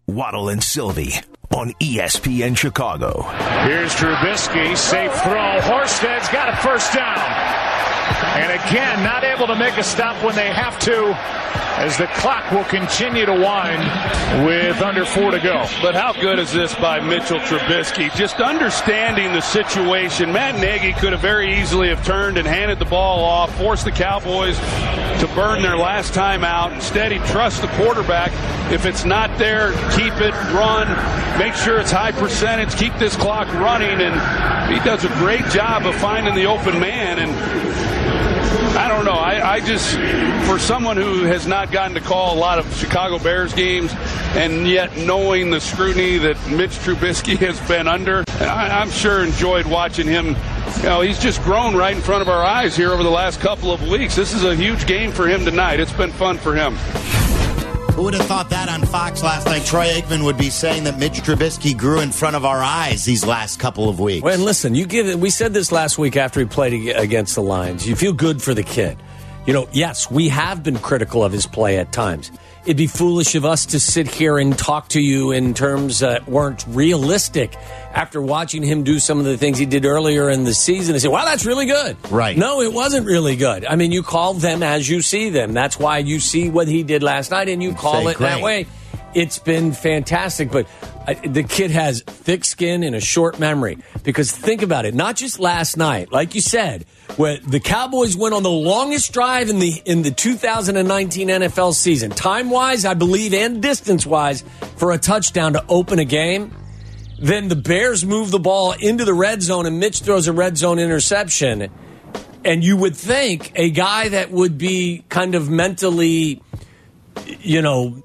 Waddle and Sylvie on ESPN Chicago. Here's Trubisky, safe throw. Horsted's got a first down. And again, not able to make a stop when they have to, as the clock will continue to wind with under 4 to go. But how good is this by Mitchell Trubisky? Just understanding the situation. Matt Nagy could have very easily have turned and handed the ball off, forced the Cowboys to burn their last time out. Instead, he trusts the quarterback. If it's not there, keep it, run, make sure it's high percentage, keep this clock running, and he does a great job of finding the open man. And I don't know. I just, for someone who has not gotten to call a lot of Chicago Bears games, and yet knowing the scrutiny that Mitch Trubisky has been under, I'm sure enjoyed watching him. You know, he's just grown right in front of our eyes here over the last couple of weeks. This is a huge game for him tonight. It's been fun for him. Who would have thought that on Fox last night? Troy Aikman would be saying that Mitch Trubisky grew in front of our eyes these last couple of weeks. Well, and listen, we said this last week after he played against the Lions. You feel good for the kid. You know, yes, we have been critical of his play at times. It'd be foolish of us to sit here and talk to you in terms that weren't realistic after watching him do some of the things he did earlier in the season and say, wow, that's really good. Right. No, it wasn't really good. I mean, you call them as you see them. That's why you see what he did last night and you call it that way. It's been fantastic, but the kid has thick skin and a short memory. Because think about it, not just last night, like you said, where the Cowboys went on the longest drive in the 2019 NFL season, time-wise, I believe, and distance-wise, for a touchdown to open a game. Then the Bears move the ball into the red zone, and Mitch throws a red zone interception. And you would think a guy that would be kind of mentally, you know,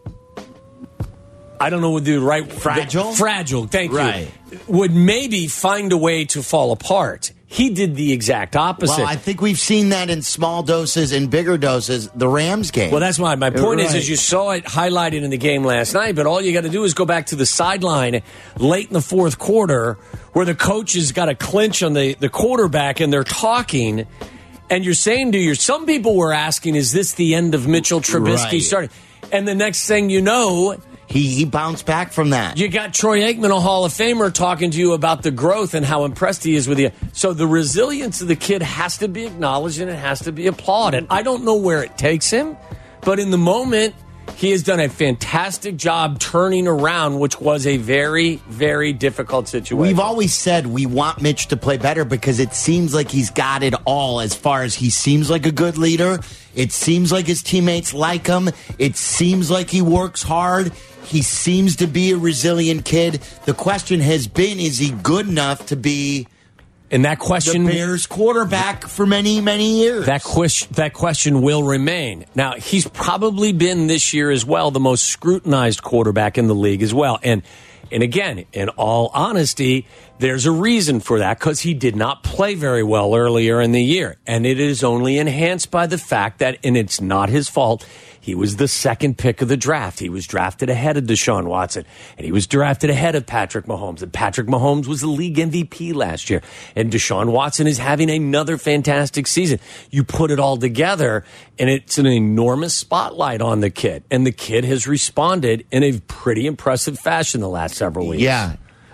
I don't know what the right... Fragile? Fragile, thank right. you. Would maybe find a way to fall apart. He did the exact opposite. Well, I think we've seen that in small doses and bigger doses, the Rams game. Well, that's why my point is you saw it highlighted in the game last night, but all you got to do is go back to the sideline late in the fourth quarter where the coach has got a clinch on the quarterback and they're talking, and you're saying to some people were asking, is this the end of Mitchell Trubisky starting? And the next thing you know... He bounced back from that. You got Troy Aikman, a Hall of Famer, talking to you about the growth and how impressed he is with you. So the resilience of the kid has to be acknowledged and it has to be applauded. I don't know where it takes him, but in the moment, he has done a fantastic job turning around, which was a very, very difficult situation. We've always said we want Mitch to play better because it seems like he's got it all as far as he seems like a good leader. It seems like his teammates like him. It seems like he works hard. He seems to be a resilient kid. The question has been, is he good enough to be and that question, the Bears quarterback for many, many years? That question will remain. Now, he's probably been this year as well the most scrutinized quarterback in the league as well. And again, in all honesty, there's a reason for that because he did not play very well earlier in the year. And it is only enhanced by the fact that, and it's not his fault, he was the second pick of the draft. He was drafted ahead of Deshaun Watson, and he was drafted ahead of Patrick Mahomes. And Patrick Mahomes was the league MVP last year. And Deshaun Watson is having another fantastic season. You put it all together, and it's an enormous spotlight on the kid. And the kid has responded in a pretty impressive fashion the last several weeks. Yeah.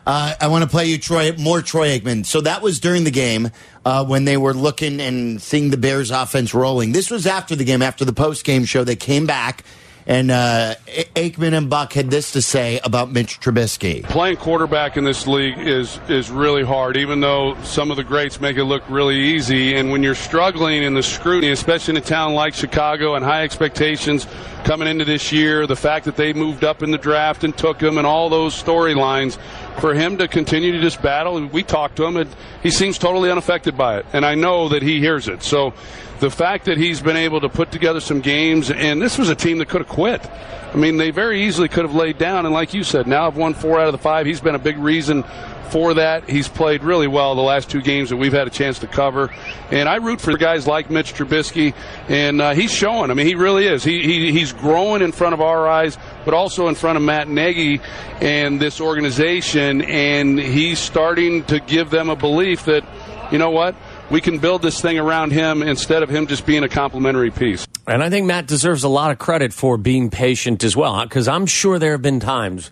I want to play you more Troy Aikman. So that was during the game when they were looking and seeing the Bears offense rolling. This was after the game, after the post-game show. They came back, and Aikman and Buck had this to say about Mitch Trubisky. Playing quarterback in this league is really hard, even though some of the greats make it look really easy. And when you're struggling in the scrutiny, especially in a town like Chicago and high expectations coming into this year, the fact that they moved up in the draft and took him and all those storylines, for him to continue to just battle, and we talked to him, and he seems totally unaffected by it. And I know that he hears it. So the fact that he's been able to put together some games, and this was a team that could have quit. I mean, they very easily could have laid down, and like you said, now have won 4 out of the 5. He's been a big reason for that. He's played really well the last 2 games that we've had a chance to cover. And I root for guys like Mitch Trubisky, and he's showing. I mean, he really is. He's growing in front of our eyes, but also in front of Matt Nagy and this organization, and he's starting to give them a belief that, you know what, we can build this thing around him instead of him just being a complimentary piece. And I think Matt deserves a lot of credit for being patient as well, because I'm sure there have been times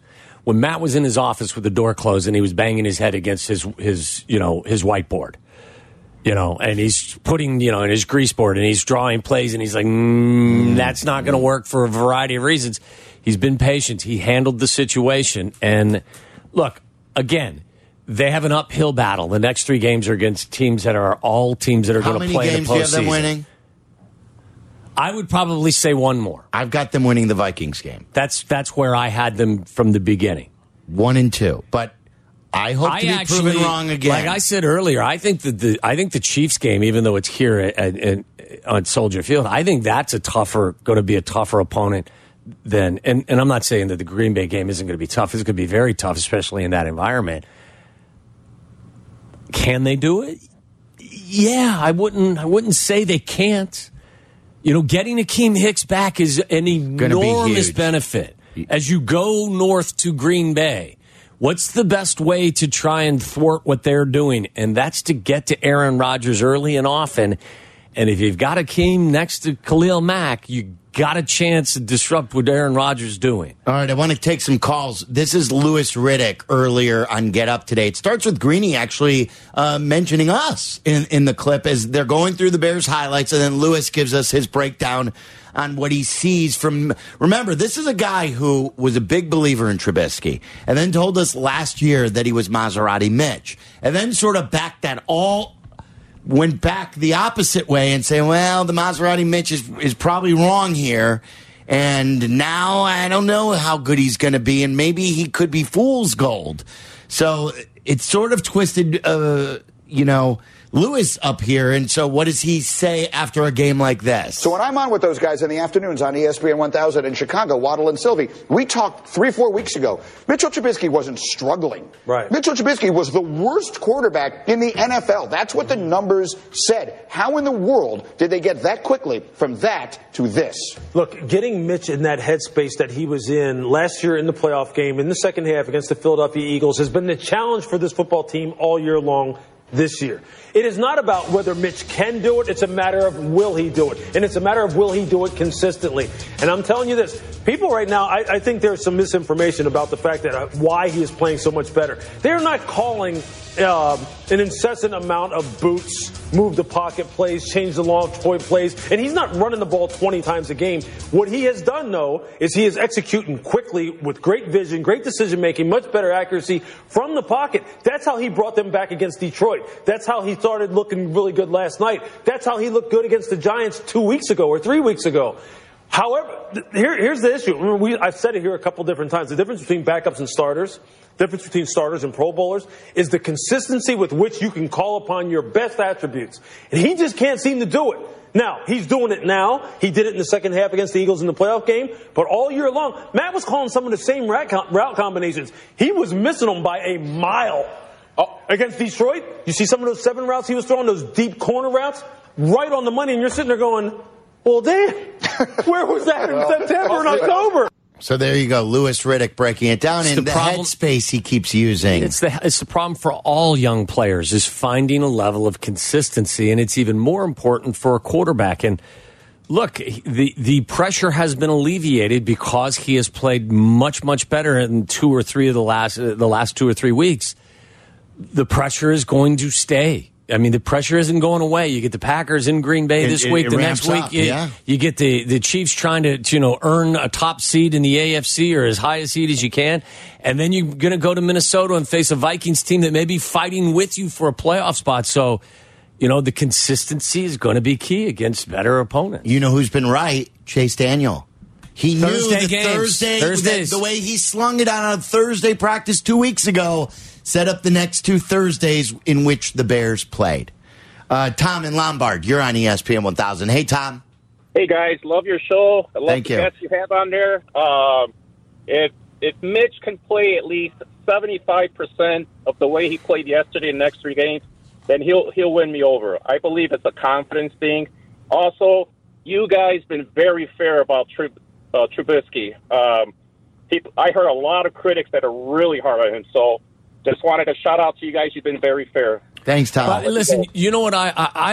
when Matt was in his office with the door closed and he was banging his head against his whiteboard. And he's putting, in his grease board and he's drawing plays and he's like, that's not going to work for a variety of reasons. He's been patient. He handled the situation. And look, again, they have an uphill battle. The next 3 games are against teams that are all teams that are going to play in the postseason. How many games do you have them winning? I would probably say 1 more. I've got them winning the Vikings game. That's where I had them from the beginning. 1 and 2. But I hope to be proven wrong again. Like I said earlier, I think the Chiefs game, even though it's here on Soldier Field, I think that's going to be a tougher opponent than. And I'm not saying that the Green Bay game isn't going to be tough. It's going to be very tough, especially in that environment. Can they do it? Yeah, I wouldn't say they can't. Getting Akeem Hicks back is an enormous benefit as you go north to Green Bay. What's the best way to try and thwart what they're doing? And that's to get to Aaron Rodgers early and often. And if you've got Akeem next to Khalil Mack, you got a chance to disrupt what Aaron Rodgers is doing. All right, I want to take some calls. This is Louis Riddick earlier on Get Up today. It starts with Greeny actually mentioning us in the clip as they're going through the Bears highlights, and then Louis gives us his breakdown on what he sees from. Remember, this is a guy who was a big believer in Trubisky and then told us last year that he was Maserati Mitch, and then sort of went back the opposite way and say, well, the Maserati Mitch is probably wrong here. And now I don't know how good he's going to be. And maybe he could be fool's gold. So it's sort of twisted, Lewis up here. And so what does he say after a game like this? So when I'm on with those guys in the afternoons on ESPN 1000 in Chicago, Waddle and Sylvie, we talked 3-4 weeks ago. Mitchell Trubisky wasn't struggling. Right. Mitchell Trubisky was the worst quarterback in the NFL. That's what the numbers said. How in the world did they get that quickly from that to this? Look, getting Mitch in that headspace that he was in last year in the playoff game in the second half against the Philadelphia Eagles has been the challenge for this football team all year long this year. It is not about whether Mitch can do it. It's a matter of will he do it. And it's a matter of will he do it consistently. And I'm telling you this, people right now, I think there's some misinformation about the fact that why he is playing so much better. They're not calling an incessant amount of boots, move the pocket plays, change the long toy plays, and he's not running the ball 20 times a game. What he has done, though, is he is executing quickly with great vision, great decision-making, much better accuracy from the pocket. That's how he brought them back against Detroit. That's how he started looking really good last night. That's how he looked good against the Giants 2 weeks ago or 3 weeks ago. However, here's the issue. Remember, I've said it here a couple different times. The difference between backups and starters, the difference between starters and Pro Bowlers is the consistency with which you can call upon your best attributes. And he just can't seem to do it. Now, he's doing it now. He did it in the second half against the Eagles in the playoff game. But all year long, Matt was calling some of the same route combinations. He was missing them by a mile. Against Detroit, you see some of those 7 routes he was throwing, those deep corner routes, right on the money. And you're sitting there going, well, damn, where was that in September and October? So there you go, Louis Riddick breaking it down in the headspace he keeps using. It's the problem for all young players is finding a level of consistency, and it's even more important for a quarterback. And look, the pressure has been alleviated because he has played much, much better in 2 or 3 of the last 2 or 3 weeks. The pressure is going to stay. I mean, the pressure isn't going away. You get the Packers in Green Bay this week. The next week, you get the Chiefs trying to earn a top seed in the AFC or as high a seed as you can. And then you're going to go to Minnesota and face a Vikings team that may be fighting with you for a playoff spot. So, the consistency is going to be key against better opponents. You know who's been right? Chase Daniel. He Thursday knew the Thursdays. The way he slung it on a Thursday practice 2 weeks ago set up the next 2 Thursdays in which the Bears played. Tom in Lombard, you're on ESPN 1000. Hey, Tom. Hey, guys. Love your show. I love Thank the you. guests you have on there. If Mitch can play at least 75% of the way he played yesterday in the next 3 games, then he'll win me over. I believe it's a confidence thing. Also, you guys been very fair about Trubisky. I heard a lot of critics that are really hard on him, so just wanted to shout out to you guys. You've been very fair. Thanks, Tom. But listen, you know what?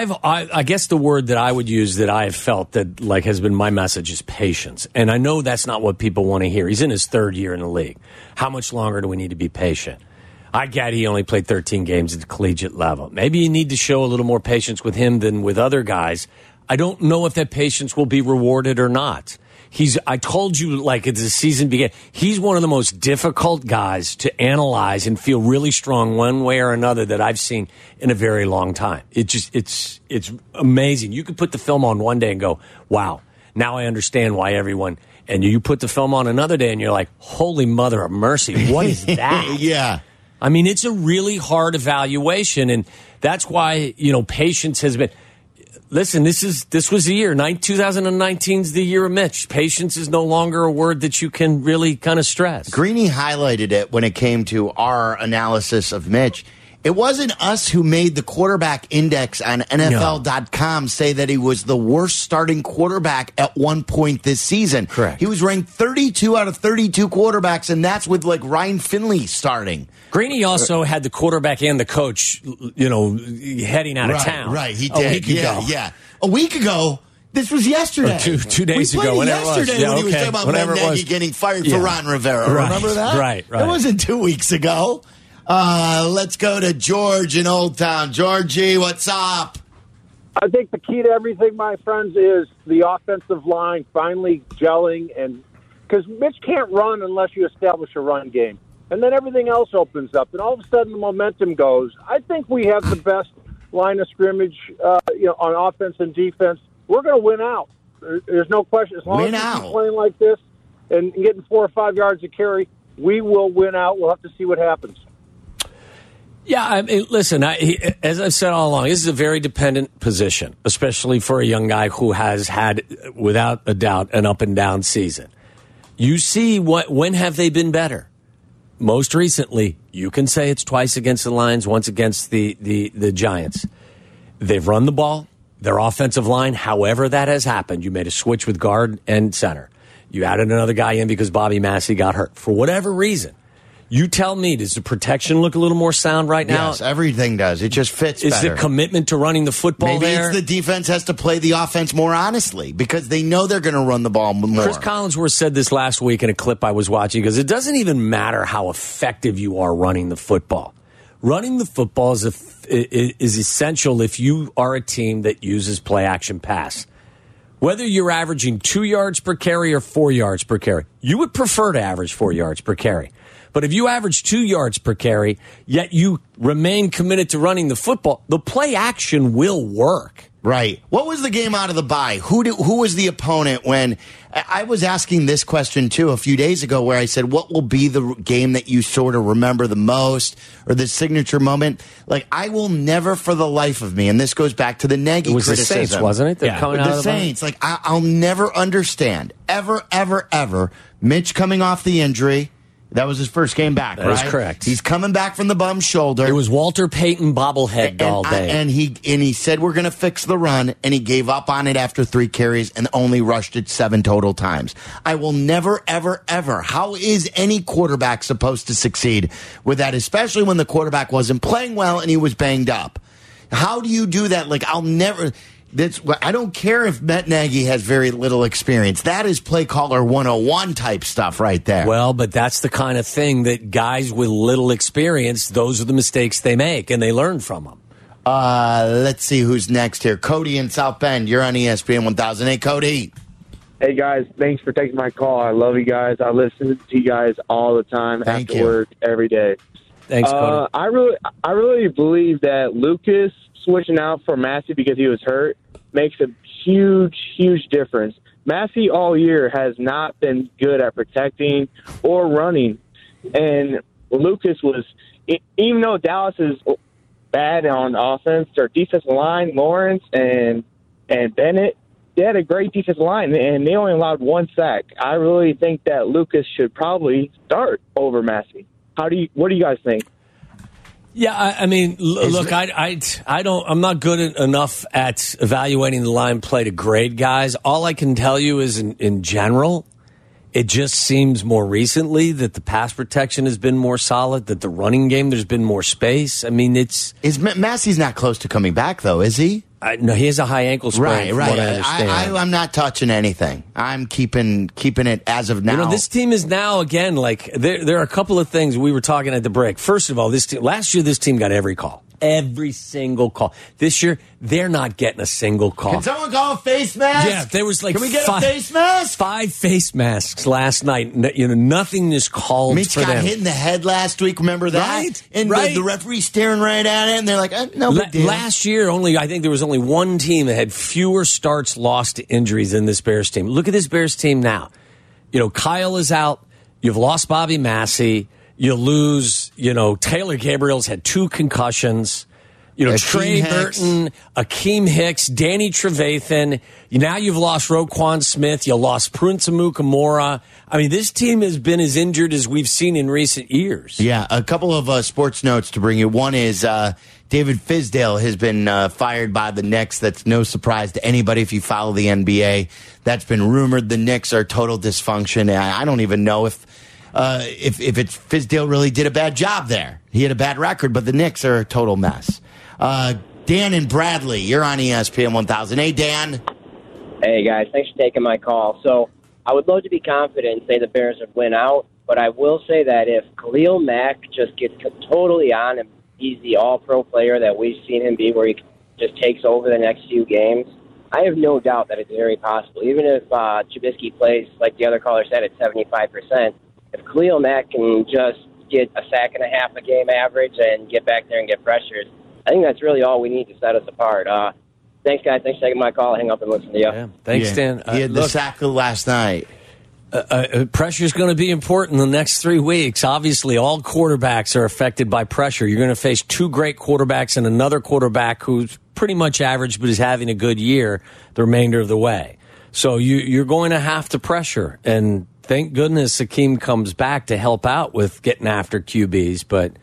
I guess the word that I would use that I have felt that like has been my message is patience. And I know that's not what people want to hear. He's in his third year in the league. How much longer do we need to be patient? I get he only played 13 games at the collegiate level. Maybe you need to show a little more patience with him than with other guys. I don't know if that patience will be rewarded or not. I told you, like, as the season began, he's one of the most difficult guys to analyze and feel really strong one way or another that I've seen in a very long time. It's amazing. You could put the film on one day and go, wow, now I understand why everyone, and you put the film on another day and you're like, holy mother of mercy, what is that? Yeah. I mean, it's a really hard evaluation, and that's why, patience has been. Listen, this was the year. 2019 is the year of Mitch. Patience is no longer a word that you can really kind of stress. Greeny highlighted it when it came to our analysis of Mitch. It wasn't us who made the quarterback index on NFL.com say that he was the worst starting quarterback at one point this season. Correct. He was ranked 32 out of 32 quarterbacks, and that's with like Ryan Finley starting. Greeny also had the quarterback and the coach, heading out of town. Right, he did. A week ago. Yeah. A week ago, this was yesterday. Or two days ago, whenever yesterday it was. when he was talking about Matt Nagy getting fired for Ron Rivera. Right. Remember that? Right. It wasn't 2 weeks ago. Let's go to George in Old Town. Georgie, what's up? I think the key to everything, my friends, is the offensive line finally gelling, and because Mitch can't run unless you establish a run game. And then everything else opens up, and all of a sudden the momentum goes. I think we have the best line of scrimmage, on offense and defense. We're going to win out. There's no question. As long as we keep playing like this and getting 4 or 5 yards of carry, we will win out. We'll have to see what happens. Yeah, I mean, listen, as I've said all along, this is a very dependent position, especially for a young guy who has had, without a doubt, an up-and-down season. You see, when have they been better? Most recently, you can say it's twice against the Lions, once against the Giants. They've run the ball. Their offensive line, however that has happened, you made a switch with guard and center. You added another guy in because Bobby Massey got hurt. For whatever reason, you tell me, does the protection look a little more sound right now? Yes, everything does. It just fits better. Is the commitment to running the football there? Maybe it's the defense has to play the offense more honestly because they know they're going to run the ball more. Chris Collinsworth said this last week in a clip I was watching because it doesn't even matter how effective you are running the football. Running the football is essential if you are a team that uses play-action pass. Whether you're averaging 2 yards per carry or 4 yards per carry, you would prefer to average 4 yards per carry. But if you average 2 yards per carry, yet you remain committed to running the football, the play action will work. Right. What was the game out of the bye? Who was the opponent when I was asking this question too a few days ago where I said, what will be the game that you sort of remember the most or the signature moment? Like, I will never for the life of me, and this goes back to the Nagy criticism. It was the Saints, wasn't it? Yeah. Coming out of the Saints. Like, I'll never understand, ever, Mitch coming off the injury. That was his first game back, right? That is correct. He's coming back from the bum shoulder. It was Walter Payton bobblehead all day. And he said we're going to fix the run, and he gave up on it after 3 carries and only rushed it 7 total times. I will never, ever. How is any quarterback supposed to succeed with that, especially when the quarterback wasn't playing well and he was banged up? How do you do that? Like, I'll never... I don't care if Matt Nagy has very little experience. That is play caller 101 type stuff right there. Well, but that's the kind of thing that guys with little experience, those are the mistakes they make, and they learn from them. Let's see who's next here. Cody in South Bend. You're on ESPN 1000. Hey, Cody. Hey, guys. Thanks for taking my call. I love you guys. I listen to you guys all the time after work every day. Thanks, Cody. I really believe that Lucas switching out for Massey because he was hurt makes a huge difference. Massey all year has not been good at protecting or running. And Lucas was, even though Dallas is bad on offense, their defensive line, Lawrence and Bennett, they had a great defensive line, and they only allowed 1 sack. I really think that Lucas should probably start over Massey. What do you guys think? Yeah, I mean, look, I'm not good enough at evaluating the line play to grade guys. All I can tell you is, in general, It just seems more recently that the pass protection has been more solid, that the running game, there's been more space. I mean, Massey's not close to coming back, though, is he? No, he has a high ankle sprain. Right. From what I understand. I'm not touching anything. I'm keeping it as of now. This team is now, again, like, there are a couple of things we were talking at the break. First of all, last year, this team got every call. Every single call. This year, they're not getting a single call. Can someone call a face mask? Yeah, there was like Can we get a face mask? 5 face masks last night. Nothing is called Mitch for them. got hit in the head last week. Remember that? Right. And the referee staring right at it, and they're like, no big deal. Last year, I think there was only one team that had fewer starts lost to injuries than this Bears team. Look at this Bears team now. Kyle is out. You've lost Bobby Massey. You lose, Taylor Gabriel's had 2 concussions. Trey Burton, Akeem Hicks, Danny Trevathan. Now you've lost Roquan Smith. You lost Prince Amukamara. I mean, this team has been as injured as we've seen in recent years. Yeah, a couple of sports notes to bring you. One is David Fizdale has been fired by the Knicks. That's no surprise to anybody if you follow the NBA. That's been rumored. The Knicks are total dysfunction. I don't even know if it's Fizdale really did a bad job there. He had a bad record, but the Knicks are a total mess. Dan and Bradley, you're on ESPN 1000. Hey, Dan. Hey, guys. Thanks for taking my call. So I would love to be confident and say the Bears would win out, but I will say that if Khalil Mack just gets totally on and he's the all-pro player that we've seen him be, where he just takes over the next few games, I have no doubt that it's very possible. Even if Trubisky plays, like the other caller said, at 75%, if Khalil Mack can just get a sack and a half a game average and get back there and get pressures, I think that's really all we need to set us apart. Thanks, guys. Thanks for taking my call. I'll hang up and listen to you. Yeah. Thanks, Dan. He had the sack last night. Pressure is going to be important in the next 3 weeks. Obviously, all quarterbacks are affected by pressure. You're going to face 2 great quarterbacks and another quarterback who's pretty much average but is having a good year the remainder of the way. So you're going to have to pressure. And thank goodness Akeem comes back to help out with getting after QBs. But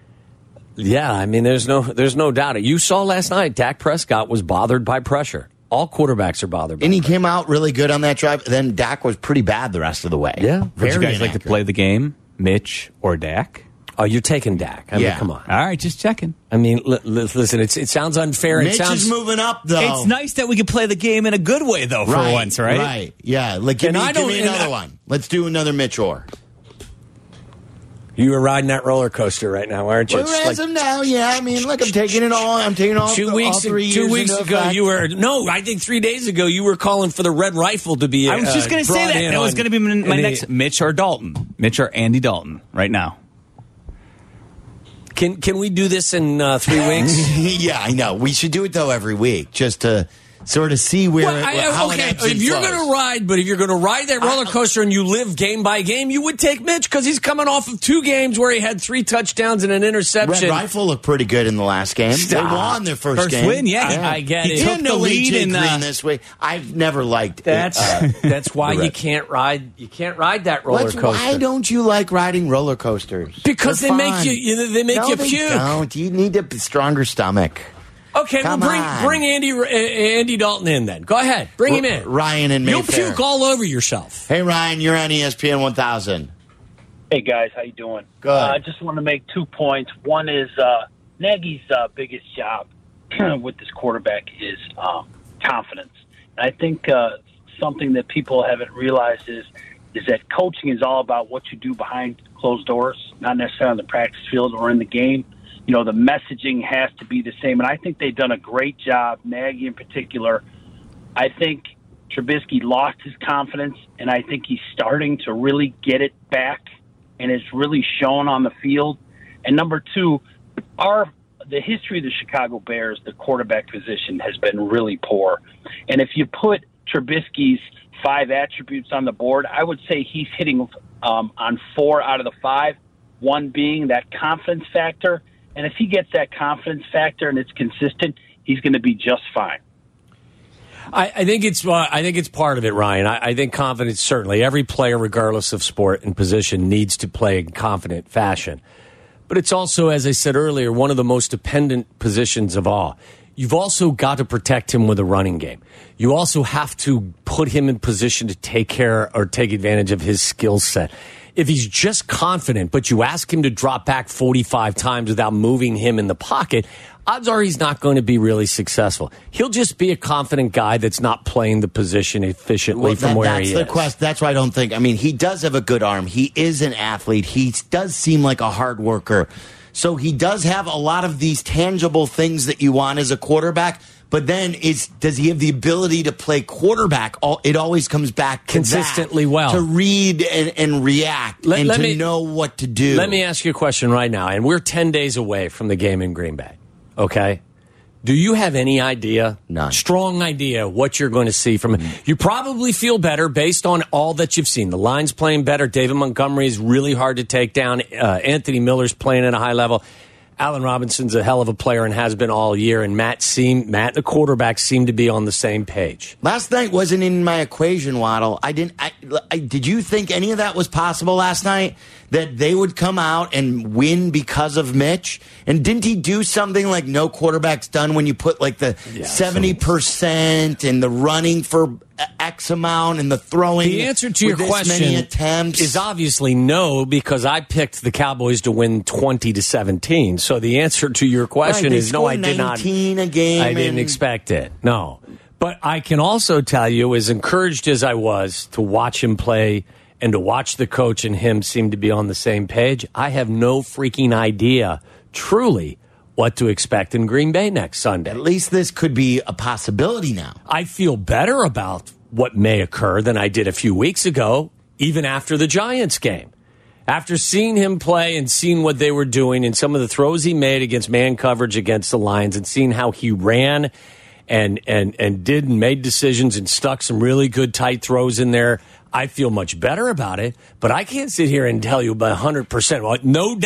yeah, I mean, there's no doubt. You saw last night, Dak Prescott was bothered by pressure. All quarterbacks are bothered by And he pressure. came out really good on that drive. Then Dak was pretty bad the rest of the way. Yeah. Would you guys like to play the game, Mitch or Dak? Oh, you're taking Dak. I mean, come on. All right, just checking. I mean, listen, it sounds unfair. Mitch is moving up, though. It's nice that we can play the game in a good way, though, for once, right? Right, yeah. Give me another one. Let's do another Mitch Orr. You are riding that roller coaster right now, aren't you? Well, as of now, yeah. I mean, look, I'm taking it all. I'm taking all 2 weeks. all 3 years 2 weeks into ago, effect. you were I think 3 days ago you were calling for the red rifle to be. I was just going to say that. That was going to be my next Mitch or Dalton. Mitch or Andy Dalton right now. Can we do this in 3 weeks? Yeah, I know. We should do it, though, every week, just to sort of see where how it ebbs and if you're flows. going to ride that roller coaster and you live game by game, you would take Mitch because he's coming off of 2 games where he had 3 touchdowns and an interception. Red Rifle looked pretty good in the last game. Stop. They won their first game. Win, yeah. I get it. He took the lead in Green this week. I've never liked That's why you can't ride that roller coaster. Why don't you like riding roller coasters? Because They're they make fun. you they puke. Don't. You need a stronger stomach. Okay, Come well, on. bring Andy Dalton in then. Go ahead, bring him in. Ryan and You'll Mayfair. puke all over yourself. Hey, Ryan, you're on ESPN 1000. Hey, guys, how you doing? Good. I just want to make 2 points. One is Nagy's biggest job with this quarterback is confidence. And I think something that people haven't realized is that coaching is all about what you do behind closed doors, not necessarily on the practice field or in the game. You know, the messaging has to be the same. And I think they've done a great job, Nagy in particular. I think Trubisky lost his confidence, and I think he's starting to really get it back, and it's really shown on the field. And number 2, the history of the Chicago Bears, the quarterback position has been really poor. And if you put Trubisky's 5 attributes on the board, I would say he's hitting on 4 out of the 5, one being that confidence factor. And if he gets that confidence factor and it's consistent, he's going to be just fine. I think it's part of it, Ryan. I think confidence, certainly. Every player, regardless of sport and position, needs to play in confident fashion. But it's also, as I said earlier, one of the most dependent positions of all. you've also got to protect him with a running game. You also have to put him in position to take care or take advantage of his skill set. If he's just confident, but you ask him to drop back 45 times without moving him in the pocket, odds are he's not going to be really successful. He'll just be a confident guy that's not playing the position efficiently from where he is. That's why I don't think. I mean, he does have a good arm. He is an athlete. He does seem like a hard worker. So he does have a lot of these tangible things that you want as a quarterback. But then, does he have the ability to play quarterback? It always comes back to consistently that, well to read and react and know what to do. Let me ask you a question right now, and we're 10 days away from the game in Green Bay. Okay, do you have any idea? None. Strong idea what you're going to see from him? You probably feel better based on all that you've seen. The line's playing better. David Montgomery is really hard to take down. Anthony Miller's playing at a high level. Allen Robinson's a hell of a player and has been all year, and Matt and the quarterback seem to be on the same page. Last night wasn't in my equation, Waddle. Did you think any of that was possible last night? That they would come out and win because of Mitch? And didn't he do something like no quarterback's done when you put like the 70% and the running for X amount and the throwing? The answer to your question is obviously no, because I picked the Cowboys to win 20-17. So the answer to your question is no, I did not. A game I didn't expect it. No. But I can also tell you, as encouraged as I was to watch him play and to watch the coach and him seem to be on the same page, I have no freaking idea, truly, what to expect in Green Bay next Sunday. At least this could be a possibility now. I feel better about what may occur than I did a few weeks ago, even after the Giants game. After seeing him play and seeing what they were doing and some of the throws he made against man coverage against the Lions and seeing how he ran and did and made decisions and stuck some really good tight throws in there, I feel much better about it. But I can't sit here and tell you about 100%. Well, no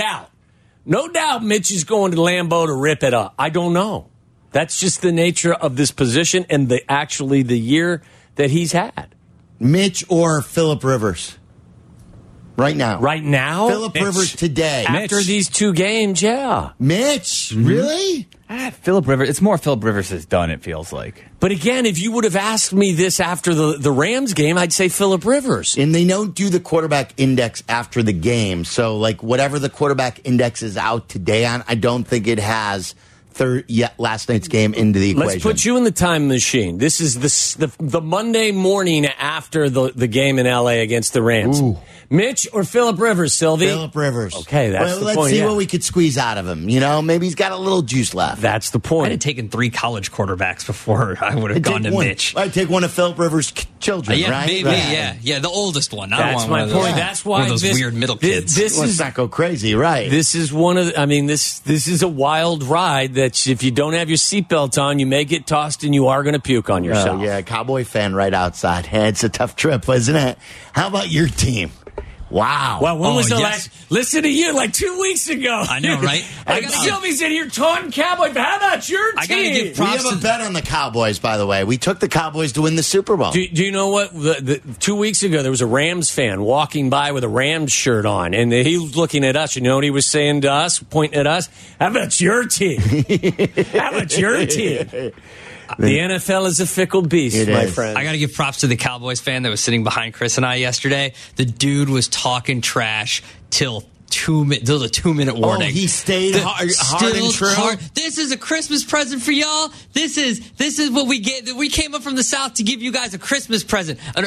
doubt Mitch is going to Lambeau to rip it up. I don't know. That's just the nature of this position and the year that he's had. Mitch or Phillip Rivers? Right now. Right now? Phillip Rivers today. After these two games, yeah. Mitch? Mm-hmm. Really? Phillip Rivers. It's more Phillip Rivers has done, it feels like. But again, if you would have asked me this after the Rams game, I'd say Phillip Rivers. And they don't do the quarterback index after the game. So, like, whatever the quarterback index is out today on, I don't think it has last night's game into the equation. Let's put you in the time machine. This is the Monday morning after the game in L.A. against the Rams. Ooh. Mitch or Phillip Rivers, Sylvie? Phillip Rivers. Okay, that's the point. Let's see what we could squeeze out of him. You know, maybe he's got a little juice left. That's the point. I'd have taken 3 college quarterbacks before I would have gone to Mitch. I'd take one of Phillip Rivers' children, right? Maybe, right. Yeah, the oldest one. That's my point. That's why one of those weird middle kids. Let's not go crazy, right? This is this is a wild ride that if you don't have your seatbelt on, you may get tossed and you are going to puke on yourself. Oh, yeah, Cowboy fan right outside. It's a tough trip, isn't it? How about your team? Wow. Well, when was the last? Listen to you, like 2 weeks ago. I know, right? Sylvie's in here taunting Cowboys. How about your team? We have a bet on the Cowboys, by the way. We took the Cowboys to win the Super Bowl. Do you know what? 2 weeks ago, there was a Rams fan walking by with a Rams shirt on, and he was looking at us. You know what he was saying to us, pointing at us? How about your team? How about your team? The NFL is a fickle beast, my friend. I got to give props to the Cowboys fan that was sitting behind Chris and I yesterday. The dude was talking trash till the 2-minute warning. Oh, he stayed hard and true. This is a Christmas present for y'all. This is what we get. We came up from the South to give you guys a Christmas present. I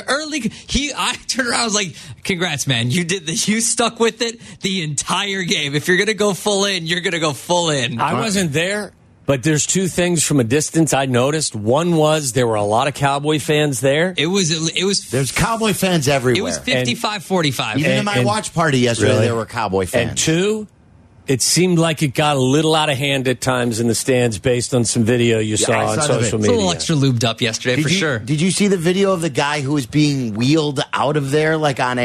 turned around. I was like, "Congrats, man! You did this. You stuck with it the entire game. If you're gonna go full in, you're gonna go full in." I wasn't there. But there's 2 things from a distance I noticed. One was there were a lot of Cowboy fans there. It was. There's Cowboy fans everywhere. It was 55-45. Even in my watch party yesterday, there were Cowboy fans. And 2, it seemed like it got a little out of hand at times in the stands based on some video you saw on social media. It's a little extra lubed up yesterday, for sure. Did you see the video of the guy who was being wheeled out of there, like on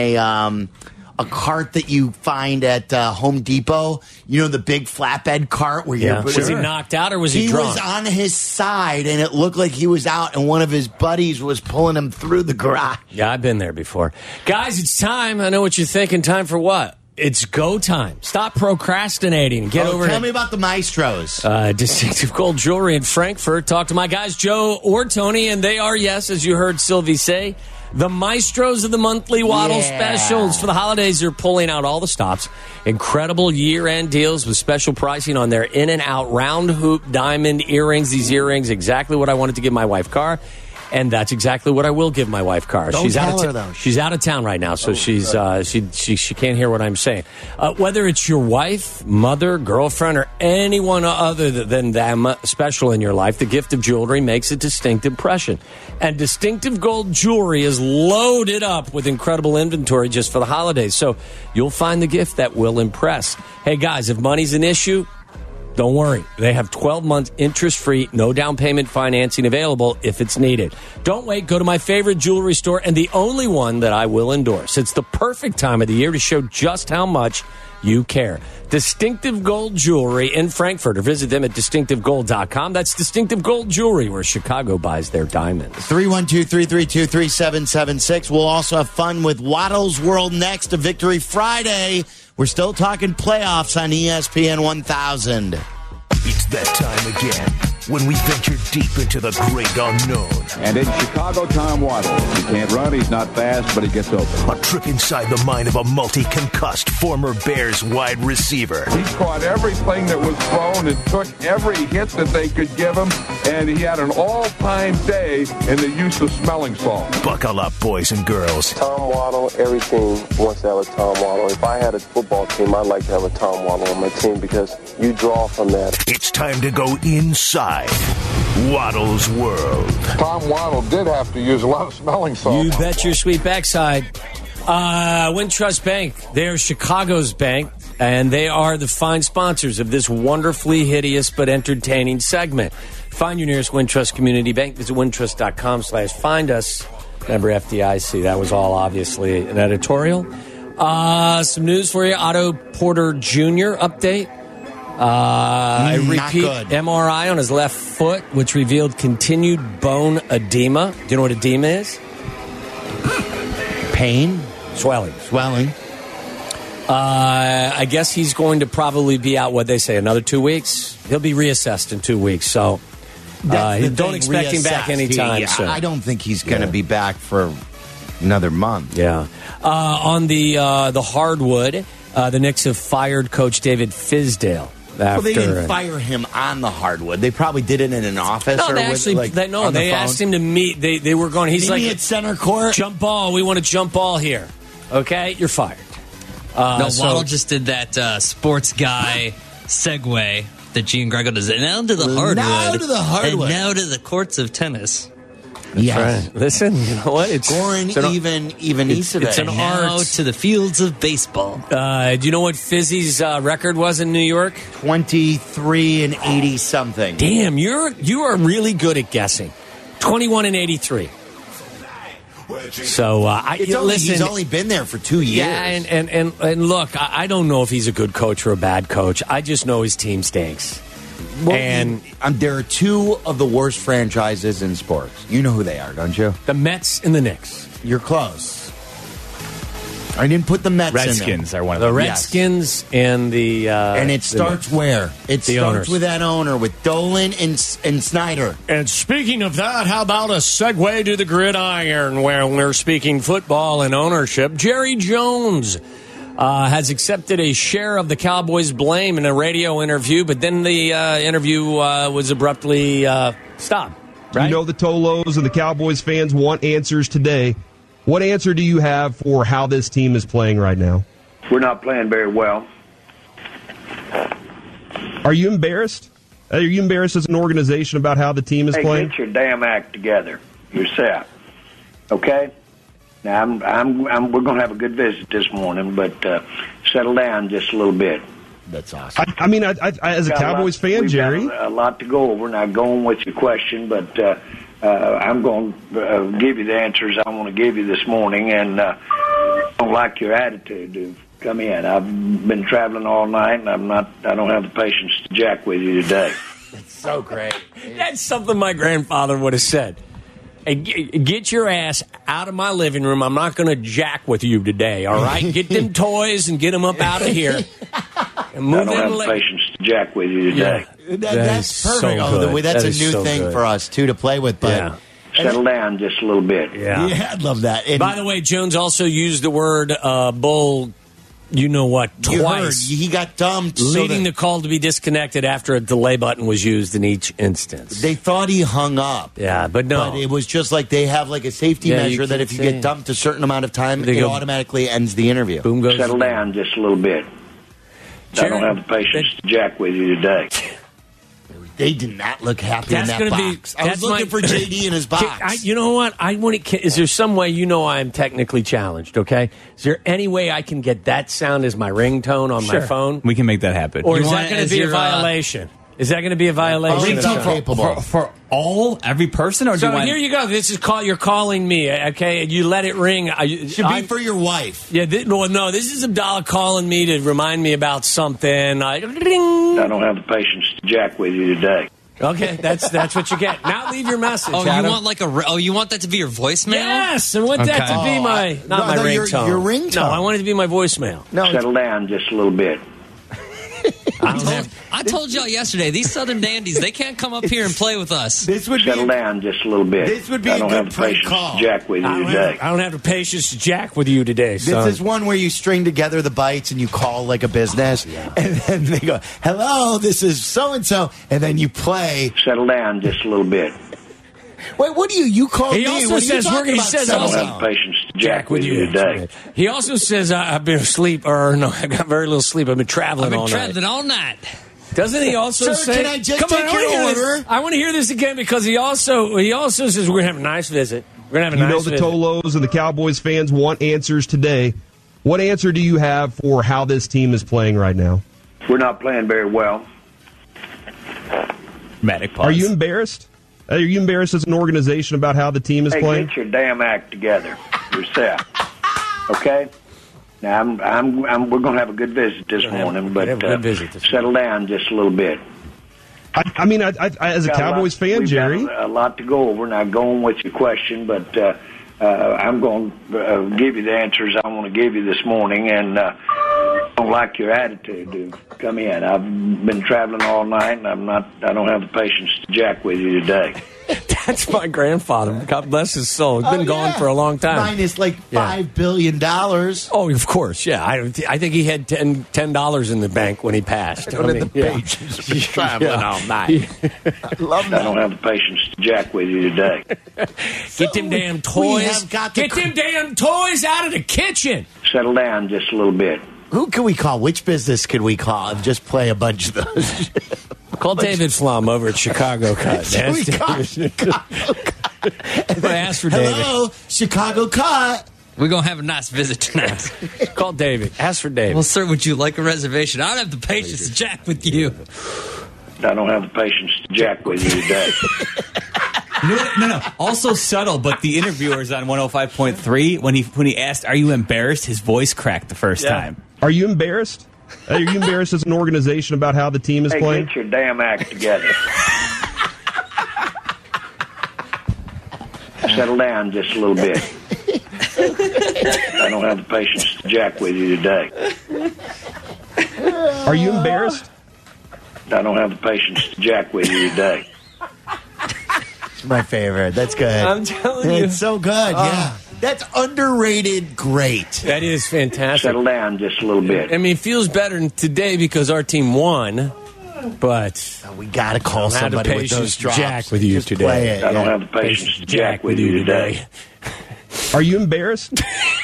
a cart that you find at Home Depot? You know, the big flatbed cart where was he knocked out or was he drunk? He was on his side, and it looked like he was out, and one of his buddies was pulling him through the garage. Yeah, I've been there before. Guys, it's time. I know what you're thinking. Time for what? it's go time. Stop procrastinating. Get over Tell it. me about the Maestros. Distinctive Gold Jewelry in Frankfurt. Talk to my guys, Joe or Tony, and they are, yes, as you heard Sylvie say, the Maestros of the monthly Waddle specials. For the holidays, they're pulling out all the stops. Incredible year-end deals with special pricing on their in and out round hoop diamond earrings. These earrings, exactly what I wanted to give my wife, Car. And that's exactly what I will give my wife, Car. Don't tell her, though. She's out of town right now, so she can't hear what I'm saying. Whether it's your wife, mother, girlfriend, or anyone other than them special in your life, the gift of jewelry makes a distinct impression. And Distinctive Gold Jewelry is loaded up with incredible inventory just for the holidays. So you'll find the gift that will impress. Hey, guys, if money's an issue, don't worry. They have 12-month interest-free, no down payment financing available if it's needed. Don't wait. Go to my favorite jewelry store and the only one that I will endorse. It's the perfect time of the year to show just how much you care. Distinctive Gold Jewelry in Frankfurt, or visit them at distinctivegold.com. That's Distinctive Gold Jewelry, where Chicago buys their diamonds. 312-332-3776. We'll also have fun with Waddle's World next, a Victory Friday. We're still talking playoffs on ESPN 1000. It's that time again when we venture deep into the great unknown. And in Chicago, Tom Waddle. He can't run, he's not fast, but he gets open. A trip inside the mind of a multi-concussed former Bears wide receiver. He caught everything that was thrown and took every hit that they could give him, and he had an all-time day in the use of smelling salt. Buckle up, boys and girls. Tom Waddle, every team wants to have a Tom Waddle. If I had a football team, I'd like to have a Tom Waddle on my team because you draw from that. It's time to go inside Waddle's world. Tom Waddle did have to use a lot of smelling salt. You bet your sweet backside. Wintrust Bank, they're Chicago's bank, and they are the fine sponsors of this wonderfully hideous but entertaining segment. Find your nearest Wintrust community bank. Visit wintrust.com/find us. Member FDIC. That was all obviously an editorial. Some news for you. Otto Porter Jr. update. I repeat, MRI on his left foot, which revealed continued bone edema. Do you know what edema is? Pain? Swelling. I guess he's going to probably be out, what they say, another 2 weeks. He'll be reassessed in 2 weeks, so don't expect him back anytime soon. I don't think he's going to be back for another month. Yeah. On the hardwood, the Knicks have fired Coach David Fizdale. Well, they didn't fire him on the hardwood. They probably did it in an office. No, or they actually, they asked him to meet. They were going. He's like at center court. Jump ball. We want to jump ball here. Okay, you're fired. Waddle just did that sports guy segue that Gene Grego does. And now to the hardwood. And now to the courts of tennis. Yes. Right. Listen, you know what? It's Goran Ivanisevic. It's an art. To the fields of baseball. Do you know what Fizzy's record was in New York? 23-80 something. Damn, you are really good at guessing. 21-83. So he's only been there for 2 years. Yeah, and look, I don't know if he's a good coach or a bad coach. I just know his team stinks. Well, and there are two of the worst franchises in sports. You know who they are, don't you? The Mets and the Knicks. You're close. I didn't put the Mets Redskins in are one of them. The Redskins and the... and it starts where? It starts owners. with that owner, with Dolan and Snyder. And speaking of that, how about a segue to the gridiron where we're speaking football and ownership? Jerry Jones has accepted a share of the Cowboys' blame in a radio interview, but then the interview was abruptly stopped. Right? You know the Tolos and the Cowboys fans want answers today. What answer do you have for how this team is playing right now? We're not playing very well. Are you embarrassed? Are you embarrassed as an organization about how the team is playing? Get your damn act together yourself, okay? Now we're going to have a good visit this morning, but settle down just a little bit. That's awesome. I mean, as a Cowboys fan, Jerry, we've got a lot to go over. Now, going with your question, but I'm going to give you the answers I want to give you this morning, and I don't like your attitude to come in. I've been traveling all night, and I don't have the patience to jack with you today. It's so great. That's something my grandfather would have said. Hey, get your ass out of my living room. I'm not going to jack with you today, all right? Get them toys and get them up out of here. And move I don't have the patience to jack with you today. Yeah. That's perfect. So that's a new so thing good. for us, too, to play with. But Settle down just a little bit. Yeah, I'd love that. By the way, Jones also used the word bull, you know what, You heard, twice. he got dumped. Leading the call to be disconnected after a delay button was used in each instance. They thought he hung up. Yeah, but no. But it was just like they have like a safety Yeah, you measure that can't if you say. get dumped a certain amount of time, They it go- automatically ends the interview. Boom goes. Settle down just a little bit. I don't have the patience to jack with you today. They did not look happy in That's that going to be. box. I was looking for JD in his box. You know what? I want to. Is there some way I'm technically challenged? Okay. Is there any way I can get that sound as my ringtone on my phone? We can make that happen. Or is that going to be a violation? Is that going to be a violation? For every person, or do So you want? here you go. This is you're calling me, okay? And you let it ring. Should be for your wife. Yeah. No. This is Abdallah calling me to remind me about something. I don't have the patience to jack with you today. Okay, that's what you get. Now leave your message. Oh, Adam. you want that to be your voicemail? Yes, I want that to be my my ringtone. Your ringtone. No, I want it to be my voicemail. No, Settle down just a little bit. I told y'all yesterday, these Southern dandies, they can't come up here and play with us. Settle down just a little bit. This would be I a don't good have the prank patience call. to jack with you today. I don't have the patience to jack with you today, This son. is one where you string together the bytes and you call like a business, and then they go, "Hello, this is so and so," and then you play. Settle down just a little bit. Wait, what do you call He me? also What are you says talking about? I don't Settle have down. the patience to jack with you today. He also says I've been asleep, or no, I got very little sleep. I've been traveling all night. all night. Doesn't he also Sir, say? can I just Come on, take I wanna your hear this. order? I want to hear this again because he also says we're gonna have a nice visit. We're gonna have a You nice know the visit. Tolos and the Cowboys fans want answers today. What answer do you have for how this team is playing right now? We're not playing very well. Dramatic pause. Are you embarrassed? Are you embarrassed as an organization about how the team is Hey, playing? get your damn act together yourself. Okay? Now, we're going to have a good visit this morning, but have a good visit this settle down just a little bit. I mean, I as a Cowboys fan, we've Jerry. got a lot to go over. Now, going with your question, but I'm going to give you the answers I want to give you this morning, and I don't like your attitude to come in. I've been traveling all night, and I don't have the patience to jack with you today. That's my grandfather. God bless his soul. He's been gone for a long time. Minus like $5 billion. Oh, of course, yeah. I think he had $10 in the bank when he passed. I don't have the patience to be traveling all night. I don't have the patience to jack with you today. Get them damn we toys. have got the Get them damn toys out of the kitchen. Settle down just a little bit. Who can we call? Which business could we call and just play a bunch of those? Call David Flom over at Chicago Cut. Can we Ask call David. Chicago Cut? Ask for David. Hello, Chicago Cut. We're going to have a nice visit tonight. Call David. Ask for David. Well, sir, would you like a reservation? I don't have the patience to jack with you. I don't have the patience to jack with you today. No. Also subtle, but the interviewers on 105.3, when he asked, "Are you embarrassed?" his voice cracked the first time. Are you embarrassed? Are you embarrassed as an organization about how the team is Hey, playing? get your damn act together. Settle down just a little bit. I don't have the patience to jack with you today. Are you embarrassed? I don't have the patience to jack with you today. It's my favorite. That's good. I'm telling you. It's so good. Yeah. That's underrated great. That is fantastic. Settle down just a little bit. I mean, it feels better today because our team won, but we got to call I don't have the somebody with patience those to drops. jack with you Just today. play it. I don't have the patience to jack with you today. Are you embarrassed?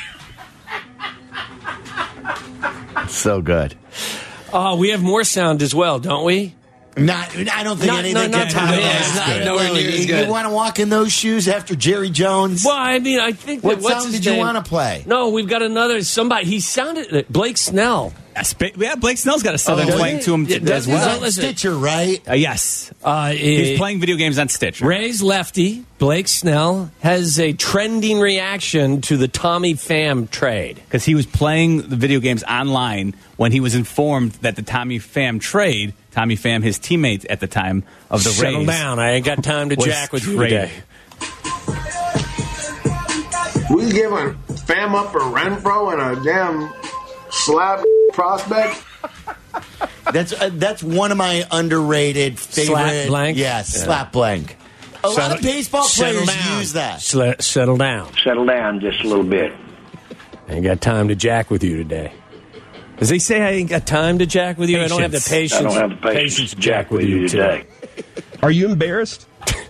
So good. Oh, we have more sound as well, don't we? I don't think anything not can top to that. this. Nowhere near as good. You want to walk in those shoes after Jerry Jones? Well, I mean, I think that What what's sound his did you name? want to play? No, we've got another somebody. He sounded Blake Snell. Yeah, Blake Snell's got a southern does twang he? to him Yeah, as does he? well. Listen. Stitcher, right? Yes. He's playing video games on Stitcher. Ray's lefty, Blake Snell, has a trending reaction to the Tommy Pham trade. Because he was playing the video games online when he was informed that the Tommy Pham trade, Tommy Pham, his teammate at the time of the Settle Rays. down. I ain't got time to was jack with you traded. today. we giving Fam up for Renfro and a damn slab prospect? That's one of my underrated favorite. Slap blank? Yes, slap blank. A lot of baseball players down. use that. Settle down. Settle down just a little bit. I ain't got time to jack with you today. Does he say I ain't got time to jack with you? I don't have the patience. I don't have the patience to jack with you today. Are you embarrassed?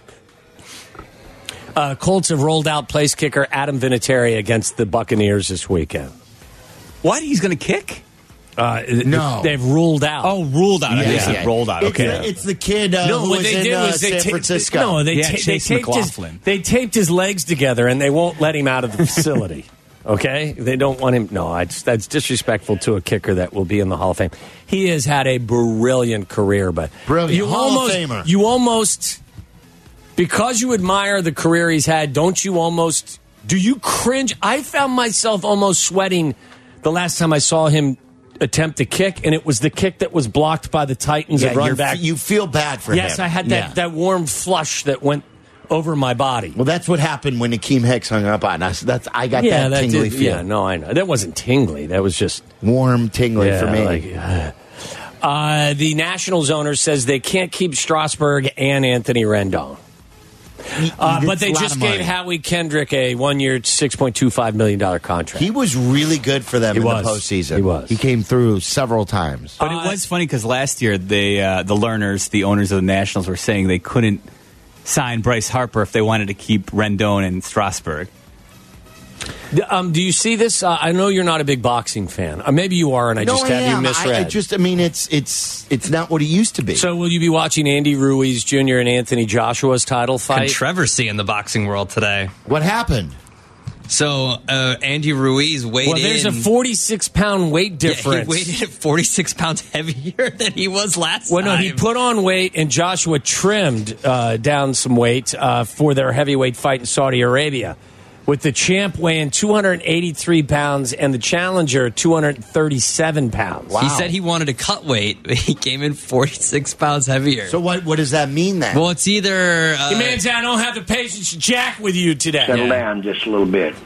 Colts have rolled out place kicker Adam Vinatieri against the Buccaneers this weekend. What? He's going to kick? No. They've ruled out. Oh, ruled out. Yeah. Rolled out. Okay. It's the kid who was in San Francisco. No, they taped his legs together, and they won't let him out of the facility. Okay? They don't want him. No, that's disrespectful to a kicker that will be in the Hall of Fame. He has had a brilliant career, but brilliant Hall of Famer. You almost, because you admire the career he's had, do you cringe? I found myself almost sweating the last time I saw him attempt to kick, and it was the kick that was blocked by the Titans and run back. You feel bad for him. Yes, I had that warm flush that went over my body. Well, that's what happened when Akeem Hicks hung up on us. I got that tingly feeling. Yeah, no, I know. That wasn't tingly. That was just warm, tingly for me. The Nationals owner says they can't keep Strasburg and Anthony Rendon. But they just gave Howie Kendrick a 1-year, $6.25 million contract. He was really good for them in the postseason. He was. He came through several times. But it was funny because last year the Lerners, the owners of the Nationals, were saying they couldn't sign Bryce Harper if they wanted to keep Rendon and Strasburg. Do you see this? I know you're not a big boxing fan. Maybe you are, and I just have you misread. It's not what it used to be. So will you be watching Andy Ruiz Jr. and Anthony Joshua's title fight? Controversy in the boxing world today. What happened? So Andy Ruiz weighed in. Well, there's a 46-pound weight difference. Yeah, he weighed in at 46 pounds heavier than he was last time. Well, no, he put on weight, and Joshua trimmed down some weight for their heavyweight fight in Saudi Arabia, with the champ weighing 283 pounds and the challenger 237 pounds. Wow. He said he wanted to cut weight, but he came in 46 pounds heavier. So what does that mean then? Well, it's either... He means I don't have the patience to jack with you today. Settle down just a little bit.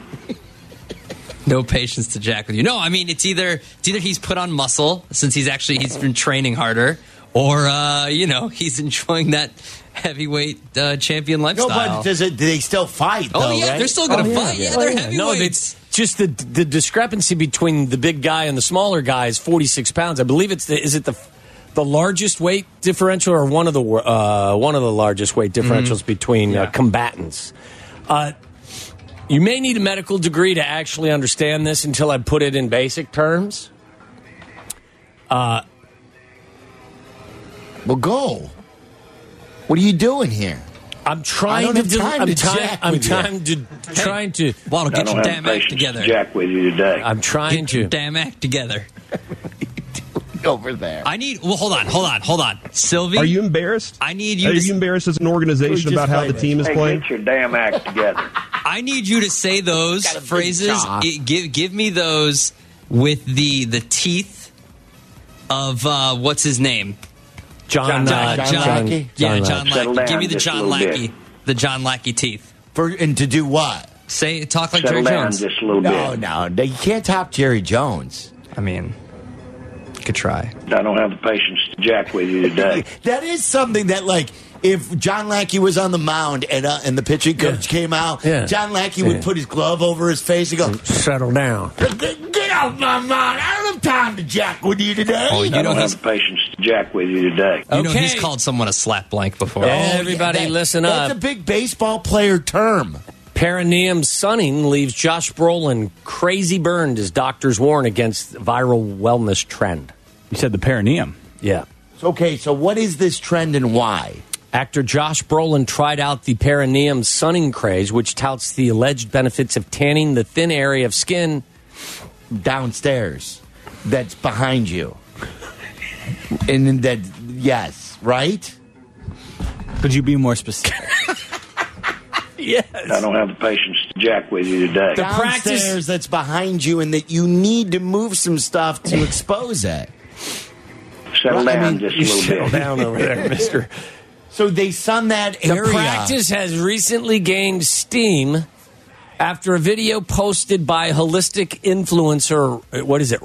No patience to jack with you. No, I mean, it's either he's put on muscle since he's been training harder, or, he's enjoying that heavyweight champion lifestyle. No, but do they still fight, though, yeah, right? they're still going to fight. Yeah, they're heavyweights. No, just the discrepancy between the big guy and the smaller guy is 46 pounds. I believe is it the largest weight differential or one of the largest weight differentials between combatants. You may need a medical degree to actually understand this until I put it in basic terms. Well, go. What are you doing here? I'm trying to. Waddle, get your damn act together. Jack with you today. I'm trying to. Damn act together. Over there. Hold on. Sylvie, are you embarrassed? I need you. Are you embarrassed as an organization about how the team is playing? Get your damn act together. I need you to say those phrases. Give me those with the teeth of what's his name? John Lackey. Yeah, John Lackey. Give me the John Lackey. The John Lackey teeth. And to do what? Talk like Jerry Jones. Just a little bit. No, you can't top Jerry Jones. I mean, you could try. I don't have the patience to jack with you today. That is something that, like, if John Lackey was on the mound and the pitching coach came out, John Lackey would put his glove over his face and go, "Settle down. Get off my mind. I don't have time to jack with you today." I don't have the patience to jack with you today. You know he's called someone a slap blank before. Everybody listen up. That's a big baseball player term. Perineum sunning leaves Josh Brolin crazy burned as doctors warn against viral wellness trend. You said the perineum. Yeah. Okay, so what is this trend and why? Actor Josh Brolin tried out the perineum sunning craze, which touts the alleged benefits of tanning the thin area of skin downstairs that's behind you. And that, yes, right? Could you be more specific? Yes. I don't have the patience to jack with you today. The downstairs that's behind you and that you need to move some stuff to expose it. Settle down just a little bit. Down over there, mister. So they sun that area. The practice has recently gained steam After a video posted by holistic influencer, what is it,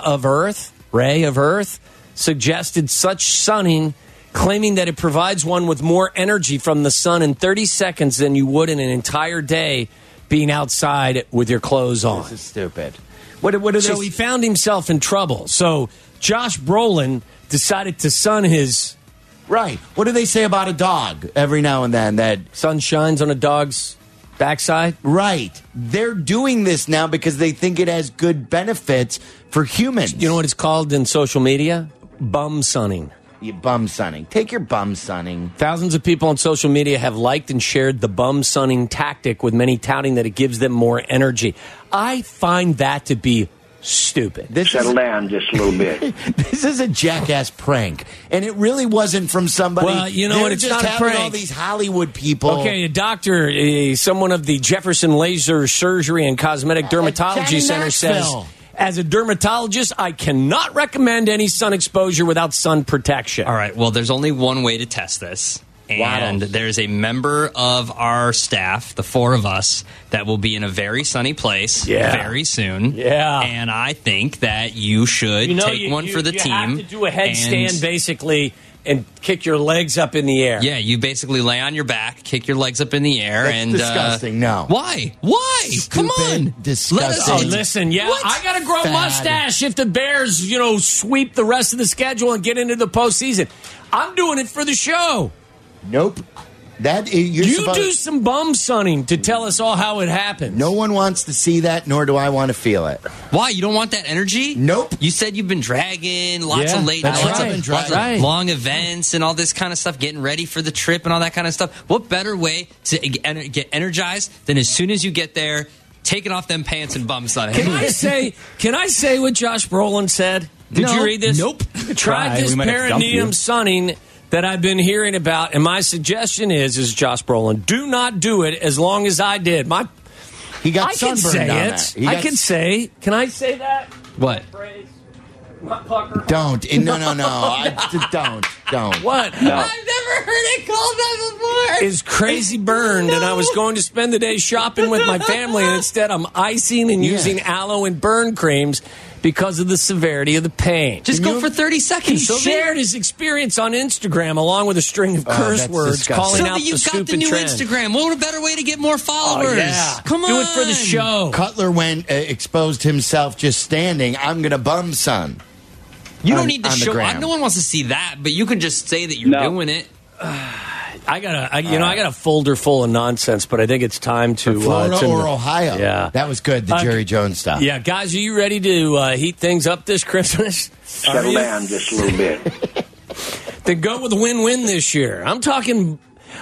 Ray of Earth, suggested such sunning, claiming that it provides one with more energy from the sun in 30 seconds than you would in an entire day being outside with your clothes on. This is stupid. What are So he found himself in trouble. So Josh Brolin decided to sun his... Right. What do they say about a dog every now and then? That sun shines on a dog's backside? Right. They're doing this now because they think it has good benefits for humans. You know what it's called in social media? Bum sunning. You bum sunning. Take your bum sunning. Thousands of people on social media have liked and shared the bum sunning tactic, with many touting that it gives them more energy. I find that to be stupid. Settle down just a little bit. This is a jackass prank, and it really wasn't from somebody. Well, you know what? It's just not a prank. All these Hollywood people. Okay, a doctor, someone of the Jefferson Laser Surgery and Cosmetic Dermatology Center says, as a dermatologist, I cannot recommend any sun exposure without sun protection. All right, well, there's only one way to test this. And there's a member of our staff, the four of us, that will be in a very sunny place very soon. Yeah. And I think that you should take one for the team. You have to do a headstand, basically, and kick your legs up in the air. Yeah, you basically lay on your back, kick your legs up in the air. That's disgusting. No. Why? Why? Come on. Disgusting. Listen, I got to grow a mustache if the Bears, sweep the rest of the schedule and get into the postseason. I'm doing it for the show. Nope. You do some bum sunning to tell us all how it happens. No one wants to see that, nor do I want to feel it. Why? You don't want that energy? Nope. You said you've been dragging lots of late nights, lots of long events and all this kind of stuff, getting ready for the trip and all that kind of stuff. What better way to get energized than as soon as you get there, taking off them pants and bum sunning? Can I say what Josh Brolin said? Did you read this? Nope. Tried this perineum sunning that I've been hearing about, and my suggestion is Josh Brolin, do not do it as long as I did. He got sunburned on that. Can I say that? What? Don't. Don't. What? No. I've never heard it called that before. Is crazy burned, and I was going to spend the day shopping with my family, and instead I'm icing and using aloe and burn creams because of the severity of the pain. Just go for 30 seconds. He shared his experience on Instagram along with a string of curse words calling out the stupid trend. So that you've got the new trend. Instagram. What a better way to get more followers? Oh, yeah. Come on. Do it for the show. Cutler exposed himself just standing. I'm going to bum sun. You don't need to show. No one wants to see that, but you can just say that you're doing it. I got a folder full of nonsense, but I think it's time to Florida or Ohio. Yeah, that was good. The Jerry Jones stuff. Yeah, guys, are you ready to heat things up this Christmas? Settle down just a little bit. Then go with a win-win this year. I'm talking.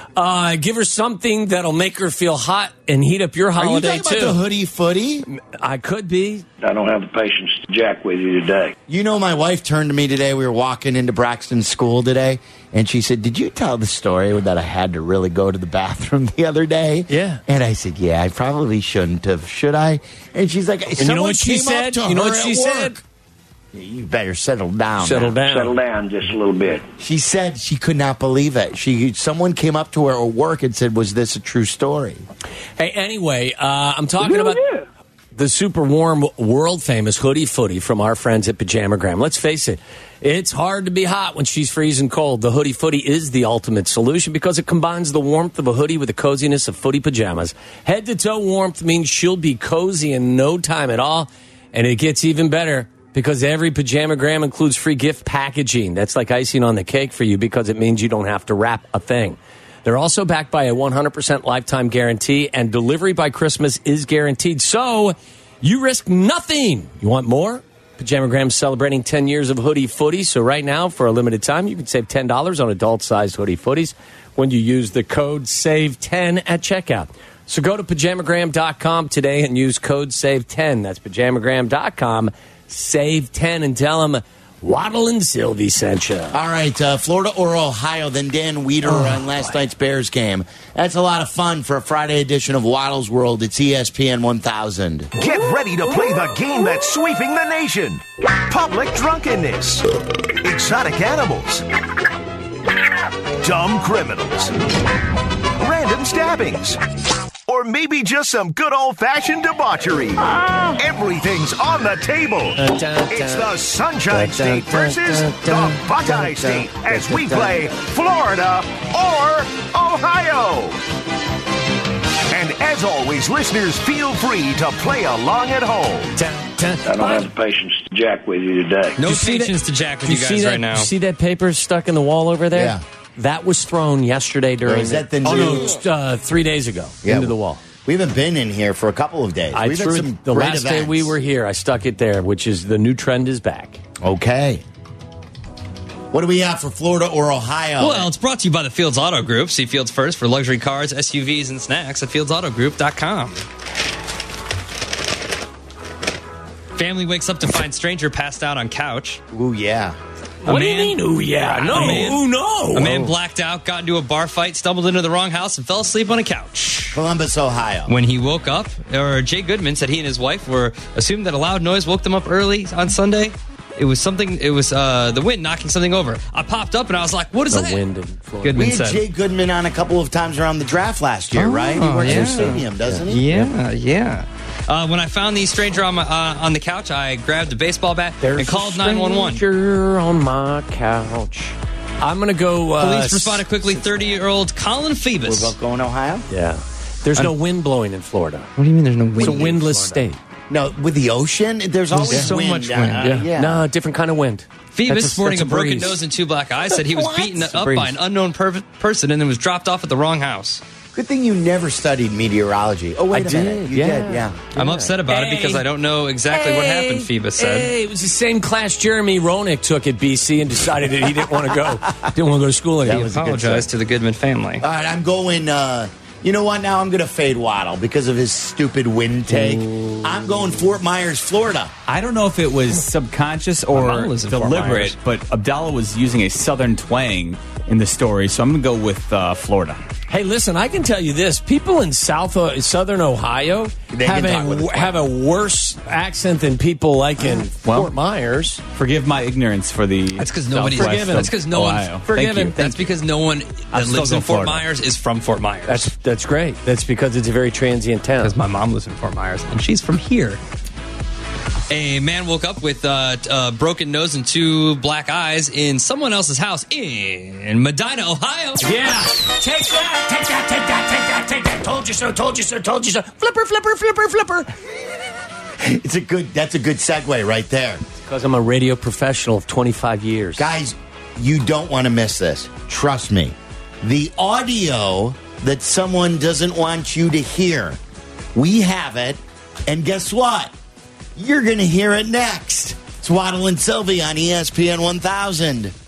Give her something that'll make her feel hot and heat up your holiday. Are you talking about the hoodie footy? I could be. I don't have the patience to jack with you today. You know, my wife turned to me today. We were walking into Braxton's school today, and she said, "Did you tell the story that I had to really go to the bathroom the other day?" Yeah. And I said, "Yeah, I probably shouldn't have. Should I?" And she's like, and you know what she said? You know what she said? You better settle down. Settle down just a little bit. She said she could not believe it. Someone came up to her at work and said, "Was this a true story?" Hey, anyway, I'm talking about the super warm, world famous hoodie footy from our friends at Pajamagram. Let's face it, it's hard to be hot when she's freezing cold. The hoodie footy is the ultimate solution because it combines the warmth of a hoodie with the coziness of footy pajamas. Head to toe warmth means she'll be cozy in no time at all, and it gets even better because every Pajamagram includes free gift packaging. That's like icing on the cake for you because it means you don't have to wrap a thing. They're also backed by a 100% lifetime guarantee, and delivery by Christmas is guaranteed. So you risk nothing. You want more? Pajamagram's celebrating 10 years of hoodie footy. So right now, for a limited time, you can save $10 on adult-sized hoodie footies when you use the code SAVE10 at checkout. So go to Pajamagram.com today and use code SAVE10. That's Pajamagram.com. Save 10 and tell them Waddle and Sylvie sent you. All right, Florida or Ohio, then Dan Weeder on last night's Bears game. That's a lot of fun for a Friday edition of Waddle's World. It's ESPN 1000. Get ready to play the game that's sweeping the nation. Public drunkenness, exotic animals, dumb criminals, random stabbings, or maybe just some good old-fashioned debauchery. Everything's on the table. It's the Sunshine State versus the Buckeye State as we play Florida or Ohio. And as always, listeners, feel free to play along at home. I don't have the patience to jack with you today. No patience to jack with you guys right now. You see that paper stuck in the wall over there? Yeah. That was thrown yesterday during. Is that the Oh new? no, 3 days ago into the wall. We haven't been in here for a couple of days. I We've threw had it some the great last events. day we were here. I stuck it there, which is the new trend is back. Okay. What do we have for Florida or Ohio? Well, it's brought to you by the Fields Auto Group. See Fields first for luxury cars, SUVs, and snacks at FieldsAutoGroup.com. Family wakes up to find stranger passed out on couch. Ooh, yeah. What do you mean, ooh, yeah? No, ooh, no. A man blacked out, got into a bar fight, stumbled into the wrong house, and fell asleep on a couch. Columbus, Ohio. When he woke up, Jay Goodman said he and his wife were assumed that a loud noise woke them up early on Sunday. It was the wind knocking something over. I popped up and I was like, what is that? The wind in Florida. Goodman We had said. Jay Goodman on a couple of times around the draft last year, right? He works in the stadium, doesn't he? Yeah. When I found the stranger on the couch, I grabbed a baseball bat and called 911. Stranger on my couch. I'm going to go... Police responded quickly. 30-year-old Colin Phoebus. We're both going Ohio? Yeah. There's no wind blowing in Florida. What do you mean there's no wind? It's a windless state. No, with the ocean, there's always so wind. much wind. Yeah. No, different kind of wind. Phoebus, sporting a broken breeze. nose and two black eyes, said he was beaten up by an unknown person and then was dropped off at the wrong house. Good thing you never studied meteorology. Oh, wait a minute. You did, yeah. I'm upset about it because I don't know exactly what happened, Phoebus said. Hey, it was the same class Jeremy Roenick took at BC and decided that he didn't want to go. Didn't want to go to school He anymore. apologized to the Goodman family. All right, I'm going... you know what? Now I'm going to fade Waddle because of his stupid wind take. I'm going Fort Myers, Florida. I don't know if it was subconscious or deliberate, but Abdallah was using a southern twang in the story, so I'm going to go with Florida. Hey, listen, I can tell you this. People in southern Ohio have a worse accent than people like in Fort Myers. Forgive my ignorance for the That's because nobody's Southwest That's because no Ohio. one Thank you. That's because no one that lives in Fort Myers is from Fort Myers. That's great. That's because it's a very transient town. Because my mom lives in Fort Myers and she's from here. A man woke up with a broken nose and two black eyes in someone else's house in Medina, Ohio. Yeah. Take that. Told you so. Flipper. That's a good segue right there. Because I'm a radio professional of 25 years. Guys, you don't want to miss this. Trust me. The audio that someone doesn't want you to hear, we have it. And guess what? You're going to hear it next. It's Waddle and Sylvie on ESPN 1000.